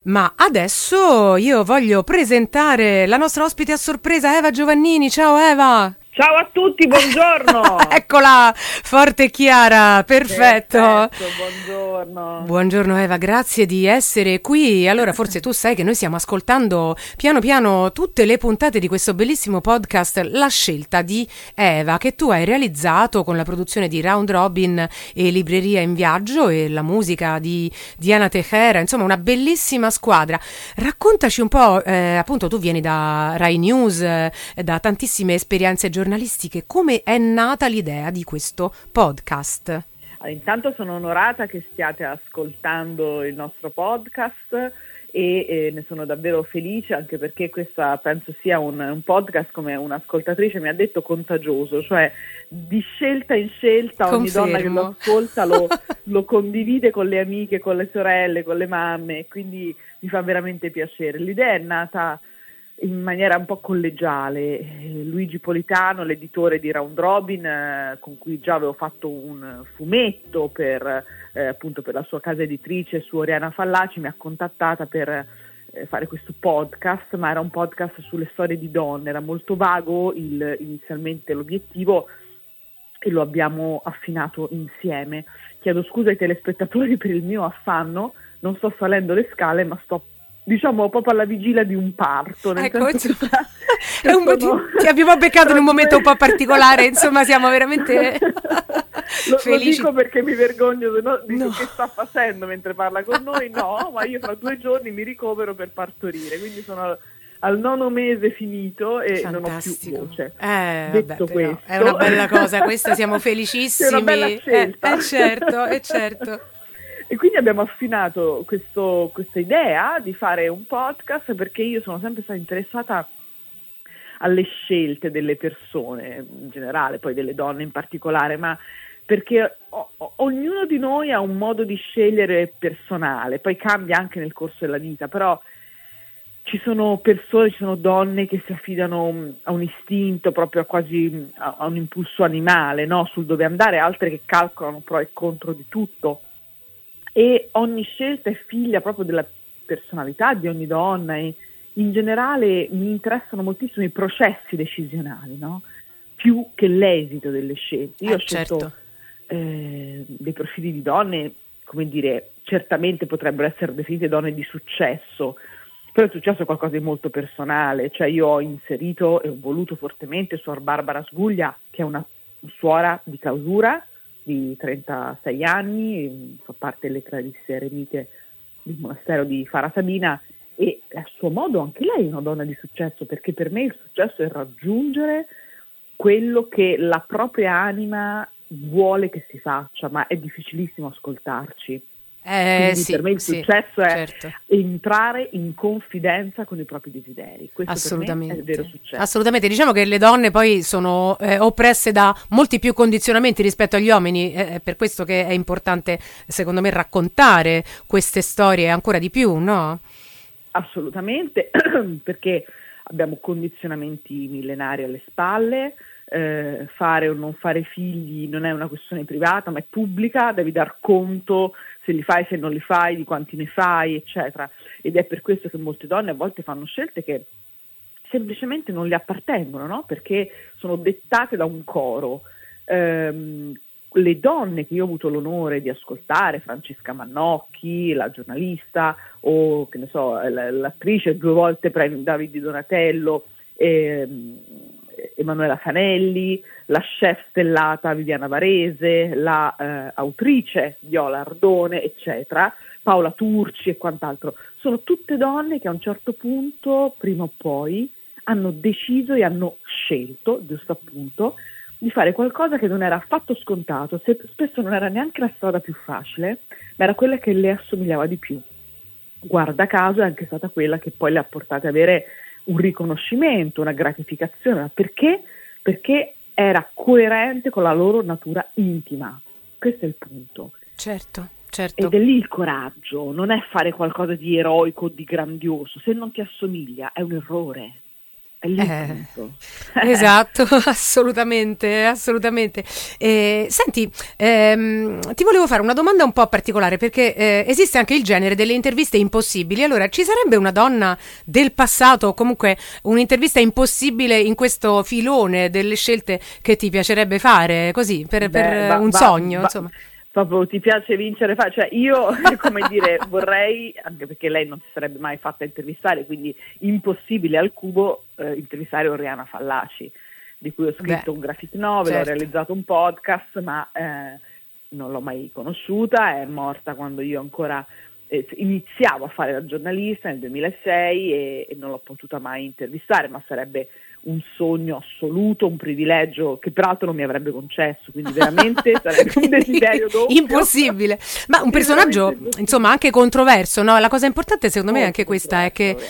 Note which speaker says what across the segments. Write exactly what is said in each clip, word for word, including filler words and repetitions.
Speaker 1: Ma adesso io voglio presentare la nostra ospite a sorpresa, Eva Giovannini. Ciao Eva!
Speaker 2: Ciao a tutti, buongiorno!
Speaker 1: Eccola, forte e chiara, perfetto.
Speaker 2: Perfetto, buongiorno.
Speaker 1: Buongiorno Eva, grazie di essere qui. Allora, forse tu sai che noi stiamo ascoltando piano piano tutte le puntate di questo bellissimo podcast La scelta di Eva, che tu hai realizzato con la produzione di Round Robin e Libreria in Viaggio e la musica di Diana Tejera, insomma una bellissima squadra. Raccontaci un po', eh, appunto tu vieni da Rai News, eh, da tantissime esperienze giornalistiche, come è nata l'idea di questo podcast?
Speaker 2: Allora, intanto sono onorata che stiate ascoltando il nostro podcast e eh, ne sono davvero felice, anche perché questa penso sia un, un podcast, come un'ascoltatrice mi ha detto, contagioso, cioè di scelta in scelta ogni
Speaker 1: Confermo.
Speaker 2: donna che lo ascolta lo, lo condivide con le amiche, con le sorelle, con le mamme, quindi mi fa veramente piacere. L'idea è nata in maniera un po' collegiale. Luigi Politano, l'editore di Round Robin, eh, con cui già avevo fatto un fumetto per, eh, appunto per la sua casa editrice su Oriana Fallaci, mi ha contattata per eh, fare questo podcast, ma era un podcast sulle storie di donne, era molto vago il, inizialmente l'obiettivo e lo abbiamo affinato insieme. Chiedo scusa ai telespettatori per il mio affanno, non sto salendo le scale, ma sto diciamo proprio alla vigilia di un parto, nel
Speaker 1: ecco,
Speaker 2: senso che tra,
Speaker 1: è un
Speaker 2: sono,
Speaker 1: ti, ti abbiamo beccato in un momento un po' particolare, insomma siamo veramente
Speaker 2: lo,
Speaker 1: felici.
Speaker 2: Lo dico perché mi vergogno se no, dico
Speaker 1: No.
Speaker 2: che sta facendo mentre parla con noi, no, ma io fra due giorni mi ricovero per partorire, quindi sono al, al nono mese finito e
Speaker 1: Fantastico.
Speaker 2: non ho più voce.
Speaker 1: Eh,
Speaker 2: Detto
Speaker 1: vabbè, però,
Speaker 2: questo,
Speaker 1: è una bella cosa, questa siamo felicissimi.
Speaker 2: è una bella scelta.
Speaker 1: Eh, eh certo, è eh, certo.
Speaker 2: E quindi abbiamo affinato questo, questa idea di fare un podcast, perché io sono sempre stata interessata alle scelte delle persone in generale, poi delle donne in particolare, ma perché o, o, ognuno di noi ha un modo di scegliere personale, poi cambia anche nel corso della vita, però ci sono persone, ci sono donne che si affidano a un istinto, proprio quasi a, a un impulso animale, no? Sul dove andare, altre che calcolano pro e contro di tutto. E ogni scelta è figlia proprio della personalità di ogni donna e in generale mi interessano moltissimo i processi decisionali, no? Più che l'esito delle scelte. Io
Speaker 1: eh,
Speaker 2: ho scelto
Speaker 1: certo.
Speaker 2: eh, dei profili di donne, come dire, certamente potrebbero essere definite donne di successo, però il successo è qualcosa di molto personale, cioè io ho inserito e ho voluto fortemente Suor Barbara Sguglia, che è una suora di clausura, di trentasei anni, fa parte delle cladisse eremite del monastero di Fara Sabina e a suo modo anche lei è una donna di successo, perché per me il successo è raggiungere quello che la propria anima vuole che si faccia, ma è difficilissimo ascoltarci.
Speaker 1: Eh,
Speaker 2: Quindi
Speaker 1: sì,
Speaker 2: per me il
Speaker 1: sì,
Speaker 2: successo è
Speaker 1: certo.
Speaker 2: entrare in confidenza con i propri desideri. Questo
Speaker 1: Assolutamente.
Speaker 2: per me è il vero successo.
Speaker 1: Assolutamente, diciamo che le donne poi sono eh, oppresse da molti più condizionamenti rispetto agli uomini, eh, è per questo che è importante secondo me raccontare queste storie ancora di più, no?
Speaker 2: Assolutamente, perché abbiamo condizionamenti millenari alle spalle, eh, fare o non fare figli non è una questione privata ma è pubblica, devi dar conto se li fai, se non li fai, di quanti ne fai, eccetera. Ed è per questo che molte donne a volte fanno scelte che semplicemente non le appartengono, no? Perché sono dettate da un coro. Ehm, le donne che io ho avuto l'onore di ascoltare, Francesca Mannocchi, la giornalista, o che ne so, l'attrice due volte premio David di Donatello, ehm, Emanuela Canelli, la chef stellata Viviana Varese, la eh, autrice Viola Ardone, eccetera, Paola Turci e quant'altro. Sono tutte donne che a un certo punto, prima o poi, hanno deciso e hanno scelto, giusto appunto, di fare qualcosa che non era affatto scontato, se spesso non era neanche la strada più facile, ma era quella che le assomigliava di più. Guarda caso è anche stata quella che poi le ha portate ad avere un riconoscimento, una gratificazione. Perché? Perché era coerente con la loro natura intima. Questo è il punto.
Speaker 1: Certo, certo.
Speaker 2: Ed è lì il coraggio, non è fare qualcosa di eroico, di grandioso. Se non ti assomiglia è un errore. È lì
Speaker 1: Eh, esatto, assolutamente, assolutamente. Eh, senti, ehm, ti volevo fare una domanda un po' particolare perché eh, esiste anche il genere delle interviste impossibili. Allora, ci sarebbe una donna del passato o comunque un'intervista impossibile in questo filone delle scelte che ti piacerebbe fare, così, per, per
Speaker 2: Beh, va,
Speaker 1: un
Speaker 2: va,
Speaker 1: sogno,
Speaker 2: va,
Speaker 1: insomma.
Speaker 2: proprio ti piace vincere, fa- cioè io, come dire, vorrei, anche perché lei non si sarebbe mai fatta intervistare, quindi impossibile al cubo eh, intervistare Oriana Fallaci, di cui ho
Speaker 1: Beh,
Speaker 2: scritto un graphic novel, ho
Speaker 1: certo.
Speaker 2: realizzato un podcast, ma eh, non l'ho mai conosciuta, è morta quando io ancora eh, iniziavo a fare la giornalista nel duemilasei e, e non l'ho potuta mai intervistare, ma sarebbe un sogno assoluto, un privilegio che peraltro non mi avrebbe concesso, quindi veramente sarebbe un desiderio doppio.
Speaker 1: Impossibile, ma un personaggio insomma anche controverso, no? La cosa importante secondo me è anche questa, è che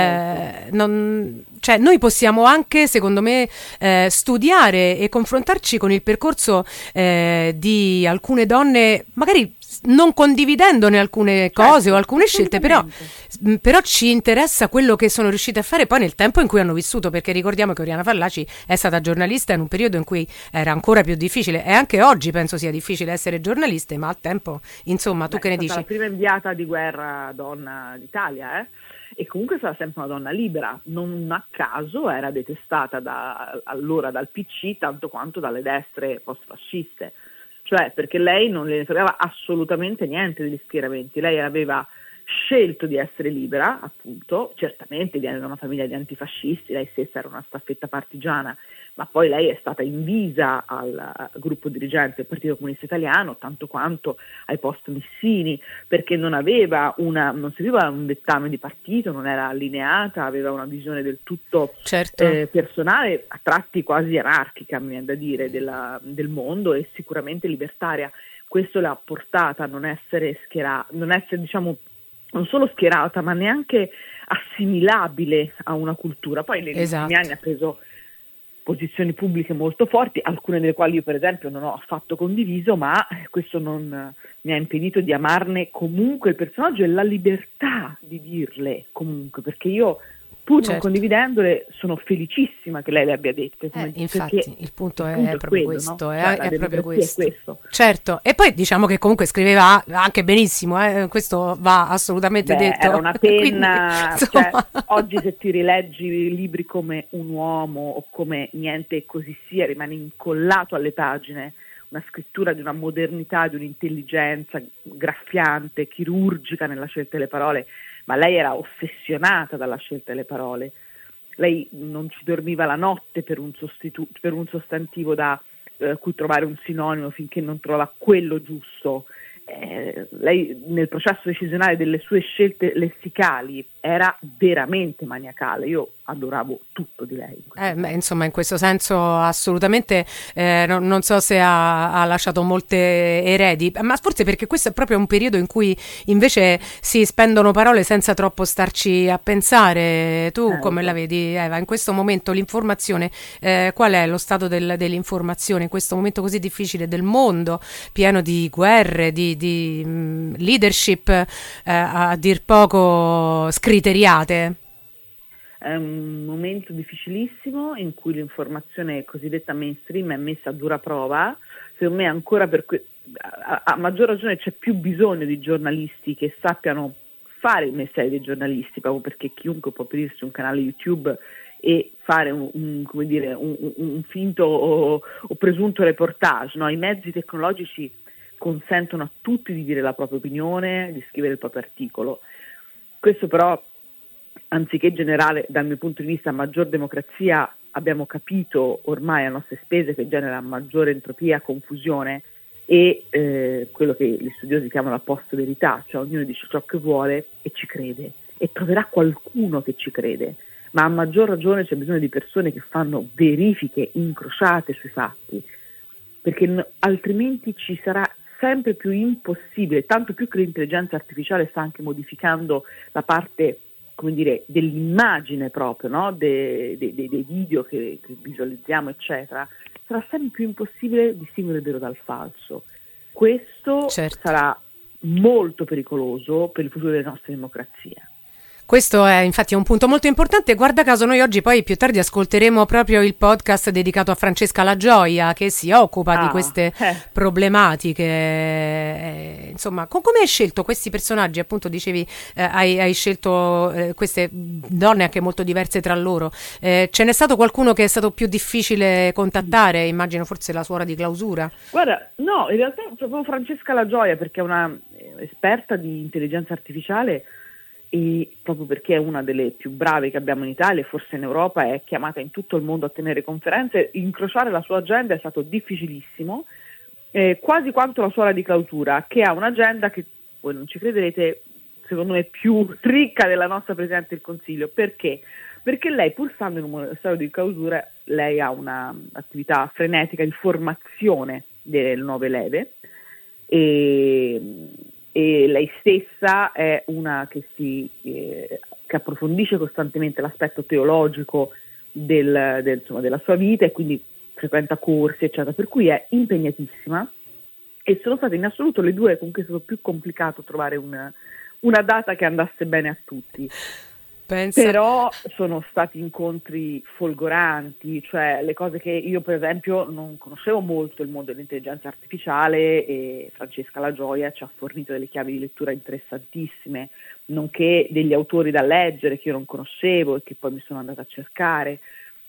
Speaker 1: eh, non, cioè, noi possiamo anche secondo me eh, studiare e confrontarci con il percorso eh, di alcune donne, magari non condividendone alcune cose certo, o alcune scelte, però, però ci interessa quello che sono riuscite a fare poi nel tempo in cui hanno vissuto, perché ricordiamo che Oriana Fallaci è stata giornalista in un periodo in cui era ancora più difficile e anche oggi penso sia difficile essere giornaliste, ma al tempo, insomma, tu
Speaker 2: Beh,
Speaker 1: che ne
Speaker 2: è stata
Speaker 1: dici?
Speaker 2: la prima inviata di guerra donna d'Italia, eh? E comunque è stata sempre una donna libera, non a caso era detestata da, allora dal P C tanto quanto dalle destre post-fasciste. Cioè perché lei non le fregava assolutamente niente degli schieramenti, lei aveva scelto di essere libera, appunto, certamente viene da una famiglia di antifascisti, lei stessa era una staffetta partigiana, ma poi lei è stata invisa al gruppo dirigente del Partito Comunista Italiano, tanto quanto ai post Missini, perché non aveva una, non seguiva un dettame di partito, non era allineata, aveva una visione del tutto
Speaker 1: certo.
Speaker 2: eh, personale, a tratti quasi anarchica, mi viene da dire, della, del mondo e sicuramente libertaria. Questo l'ha portata a non essere schierata, non essere, diciamo, non solo schierata, ma neanche assimilabile a una cultura. Poi negli
Speaker 1: Esatto.
Speaker 2: ultimi anni ha preso posizioni pubbliche molto forti, alcune delle quali io per esempio non ho affatto condiviso, ma questo non mi ha impedito di amarne comunque il personaggio e la libertà di dirle comunque, perché io pur
Speaker 1: certo.
Speaker 2: non condividendole sono felicissima che lei le abbia dette.
Speaker 1: Eh, infatti il punto,
Speaker 2: il
Speaker 1: è,
Speaker 2: punto
Speaker 1: è
Speaker 2: è
Speaker 1: proprio
Speaker 2: quello,
Speaker 1: questo,
Speaker 2: no?
Speaker 1: è,
Speaker 2: Cioè,
Speaker 1: è proprio questo.
Speaker 2: È questo.
Speaker 1: Certo, e poi diciamo che comunque scriveva anche benissimo, eh? Questo va assolutamente
Speaker 2: Beh,
Speaker 1: detto.
Speaker 2: era una penna,
Speaker 1: Quindi,
Speaker 2: cioè, oggi se ti rileggi libri come Un uomo o come Niente e così sia, rimani incollato alle pagine, una scrittura di una modernità, di un'intelligenza graffiante, chirurgica nella scelta delle parole, ma lei era ossessionata dalla scelta delle parole. Lei non ci dormiva la notte per un, sostitu- per un sostantivo da eh, cui trovare un sinonimo finché non trova quello giusto. Eh, lei nel processo decisionale delle sue scelte lessicali era veramente maniacale. Io adoravo tutto di lei. In
Speaker 1: eh, beh, insomma, in questo senso assolutamente eh, non, non so se ha, ha lasciato molte eredi, ma forse perché questo è proprio un periodo in cui invece si spendono parole senza troppo starci a pensare. Tu
Speaker 2: eh,
Speaker 1: come
Speaker 2: so.
Speaker 1: la vedi, Eva? In questo momento l'informazione, eh, qual è lo stato del, dell'informazione in questo momento così difficile del mondo, pieno di guerre, di, di mh, leadership eh, a dir poco scriteriate?
Speaker 2: È un momento difficilissimo in cui l'informazione cosiddetta mainstream è messa a dura prova. Secondo me ancora per que- a-, a maggior ragione c'è più bisogno di giornalisti che sappiano fare il mestiere dei giornalisti, proprio perché chiunque può aprirsi un canale YouTube e fare un, un, come dire, un, un finto o, o presunto reportage, no? I mezzi tecnologici consentono a tutti di dire la propria opinione, di scrivere il proprio articolo. Questo però, anziché generare dal mio punto di vista maggior democrazia, abbiamo capito ormai a nostre spese che genera maggiore entropia, confusione e eh, quello che gli studiosi chiamano la post-verità, cioè ognuno dice ciò che vuole e ci crede e troverà qualcuno che ci crede, ma a maggior ragione c'è bisogno di persone che fanno verifiche incrociate sui fatti, perché n- altrimenti ci sarà sempre più impossibile, tanto più che l'intelligenza artificiale sta anche modificando la parte, come dire, dell'immagine proprio, no? de, de, de, dei video che, che visualizziamo, eccetera, sarà sempre più impossibile distinguere il vero dal falso. Questo
Speaker 1: Certo.
Speaker 2: sarà molto pericoloso per il futuro delle nostre democrazie.
Speaker 1: Questo è infatti un punto molto importante. Guarda caso noi oggi poi più tardi ascolteremo proprio il podcast dedicato a Francesca La Gioia, che si occupa
Speaker 2: Ah,
Speaker 1: di queste
Speaker 2: eh.
Speaker 1: problematiche. Eh, insomma, co- come hai scelto questi personaggi? Appunto dicevi, eh, hai, hai scelto eh, queste donne anche molto diverse tra loro. Eh, ce n'è stato qualcuno che è stato più difficile contattare? Immagino forse la suora di clausura.
Speaker 2: Guarda, no, in realtà proprio Francesca La Gioia, perché è una eh, esperta di intelligenza artificiale e proprio perché è una delle più brave che abbiamo in Italia e forse in Europa, è chiamata in tutto il mondo a tenere conferenze. Incrociare la sua agenda è stato difficilissimo, eh, quasi quanto la suora di clausura, che ha un'agenda che, voi non ci crederete, secondo me più ricca della nostra Presidente del Consiglio. Perché? Perché lei, pur stando in un monastero di clausura, lei ha un'attività frenetica di formazione delle nuove leve e, e lei stessa è una che, si, eh, che approfondisce costantemente l'aspetto teologico del, del, insomma, della sua vita e quindi frequenta corsi, eccetera, per cui è impegnatissima e sono state in assoluto le due con cui è stato più complicato trovare una, una data che andasse bene a tutti.
Speaker 1: Pensa.
Speaker 2: Però sono stati incontri folgoranti, cioè le cose che io per esempio non conoscevo molto il mondo dell'intelligenza artificiale e Francesca La Gioia ci ha fornito delle chiavi di lettura interessantissime, nonché degli autori da leggere che io non conoscevo e che poi mi sono andata a cercare.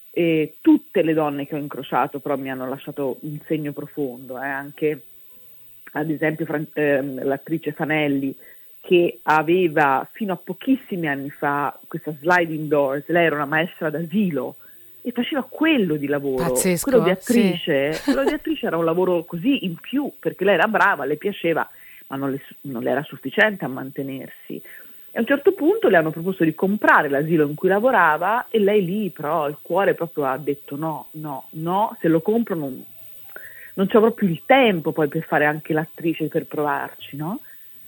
Speaker 2: E tutte le donne che ho incrociato però mi hanno lasciato un segno profondo, eh, anche ad esempio Fran- eh, l'attrice Fanelli, che aveva fino a pochissimi anni fa questa sliding doors, lei era una maestra d'asilo e faceva quello di lavoro.
Speaker 1: Pazzesco,
Speaker 2: quello di attrice,
Speaker 1: sì.
Speaker 2: quello di attrice era un lavoro così in più, perché lei era brava, le piaceva, ma non le, non le era sufficiente a mantenersi. E a un certo punto le hanno proposto di comprare l'asilo in cui lavorava e lei lì però il cuore proprio ha detto no, no, no, se lo compro non, non c'ho proprio il tempo poi per fare anche l'attrice, per provarci, no?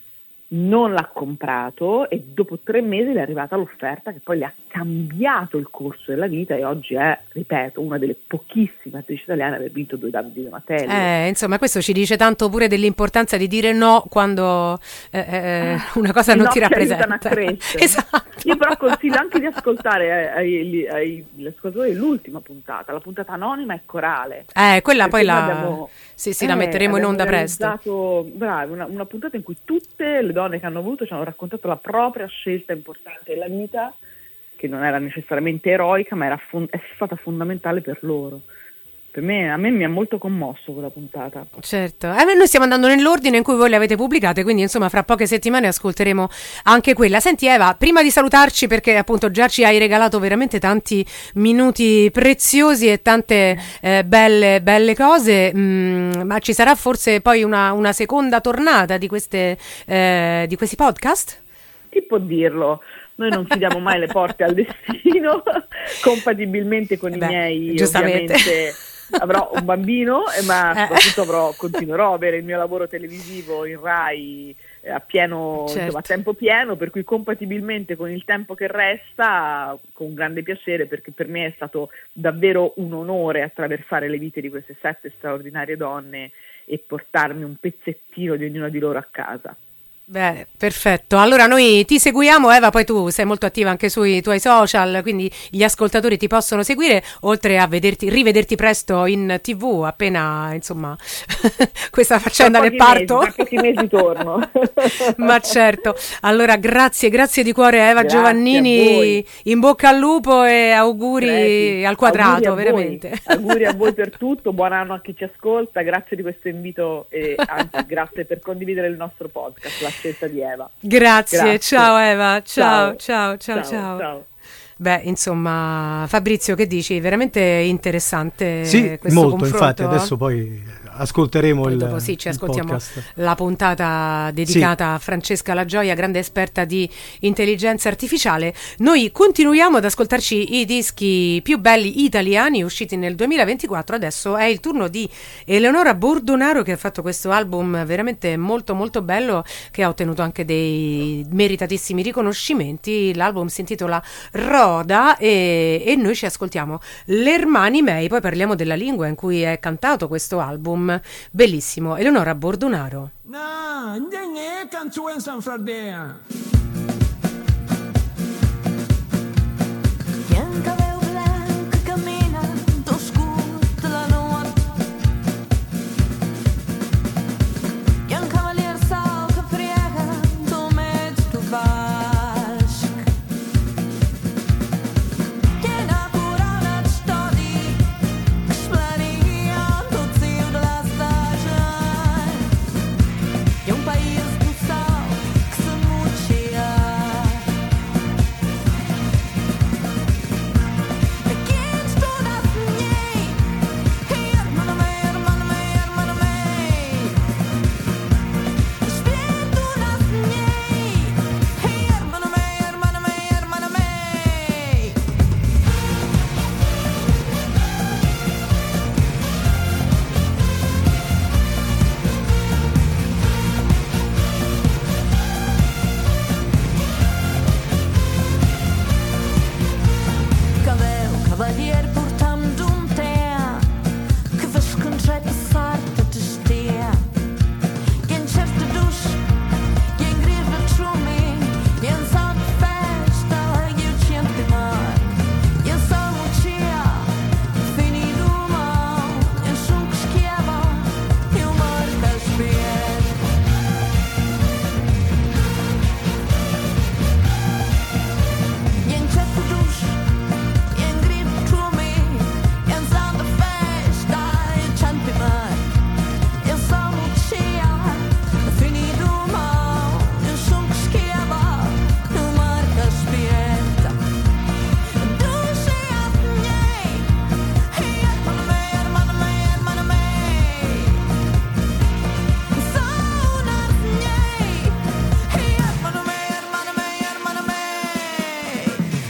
Speaker 2: Non l'ha comprato e dopo tre mesi le è arrivata l'offerta che poi le ha cambiato il corso della vita e oggi è, ripeto, una delle pochissime attrici italiane ad aver vinto due Davide Donatello.
Speaker 1: Eh, insomma, questo ci dice tanto pure dell'importanza di dire no quando eh, eh, una cosa non
Speaker 2: no,
Speaker 1: ti rappresenta.
Speaker 2: A crescere.
Speaker 1: Esatto.
Speaker 2: Io però consiglio anche di ascoltare ai, ai, ai, agli ascoltatori l'ultima puntata, la puntata anonima e corale.
Speaker 1: Eh, quella poi la,
Speaker 2: abbiamo,
Speaker 1: sì, sì,
Speaker 2: eh,
Speaker 1: la metteremo in onda presto.
Speaker 2: Bravo, una, una puntata in cui tutte le donne che hanno voluto ci hanno raccontato la propria scelta importante della vita, che non era necessariamente eroica, ma era fon- è stata fondamentale per loro. Per me, a me mi ha molto commosso quella puntata.
Speaker 1: Certo, eh, noi stiamo andando nell'ordine in cui voi le avete pubblicate, quindi insomma fra poche settimane ascolteremo anche quella. Senti Eva, prima di salutarci, perché appunto già ci hai regalato veramente tanti minuti preziosi e tante eh, belle, belle cose, mh, ma ci sarà forse poi una, una seconda tornata di, queste, eh, di questi podcast?
Speaker 2: Chi può dirlo? Noi non chiudiamo mai le porte al destino, compatibilmente con
Speaker 1: eh
Speaker 2: i
Speaker 1: beh,
Speaker 2: miei,
Speaker 1: giustamente.
Speaker 2: ovviamente avrò un bambino, ma soprattutto avrò, continuerò a avere il mio lavoro televisivo in Rai eh, a pieno,
Speaker 1: certo.
Speaker 2: insomma, a tempo pieno, per cui compatibilmente con il tempo che resta, con grande piacere, perché per me è stato davvero un onore attraversare le vite di queste sette straordinarie donne e portarmi un pezzettino di ognuna di loro a casa.
Speaker 1: Beh, perfetto. Allora noi ti seguiamo, Eva, poi tu sei molto attiva anche sui tuoi social, quindi gli ascoltatori ti possono seguire, oltre a vederti, rivederti presto in tivù appena, insomma, questa faccenda ne parto.
Speaker 2: Tra pochi mesi torno.
Speaker 1: Ma certo. Allora grazie, grazie di cuore Eva
Speaker 2: Grazie
Speaker 1: Giovannini, in bocca al lupo e auguri
Speaker 2: Preti.
Speaker 1: al quadrato,
Speaker 2: auguri
Speaker 1: veramente.
Speaker 2: Voi. Auguri a voi per tutto, buon anno a chi ci ascolta, grazie di questo invito e anzi grazie per condividere il nostro podcast, la scelta di Eva.
Speaker 1: Grazie,
Speaker 2: Grazie.
Speaker 1: Ciao Eva, ciao,
Speaker 2: ciao,
Speaker 1: ciao, ciao,
Speaker 2: ciao.
Speaker 1: ciao.
Speaker 2: ciao.
Speaker 1: Beh, insomma, Fabrizio, che dici? Veramente interessante
Speaker 3: sì,
Speaker 1: questo
Speaker 3: molto,
Speaker 1: confronto.
Speaker 3: infatti, adesso poi ascolteremo
Speaker 1: poi
Speaker 3: il
Speaker 1: dopo sì, ci
Speaker 3: il
Speaker 1: ascoltiamo
Speaker 3: podcast.
Speaker 1: La puntata dedicata sì. a Francesca La Gioia, grande esperta di intelligenza artificiale. Noi continuiamo ad ascoltarci i dischi più belli italiani usciti nel duemilaventiquattro. Adesso è il turno di Eleonora Bordonaro, che ha fatto questo album veramente molto molto bello, che ha ottenuto anche dei meritatissimi riconoscimenti. L'album si intitola Roda e, e noi ci ascoltiamo L'Ermani Mei, poi parliamo della lingua in cui è cantato questo album bellissimo. Eleonora Bordonaro.
Speaker 4: No,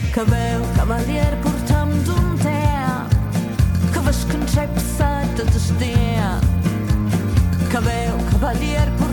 Speaker 4: che veu cavalier portam d'un ter, che vos concept sa de de stea, que veu cavalier portam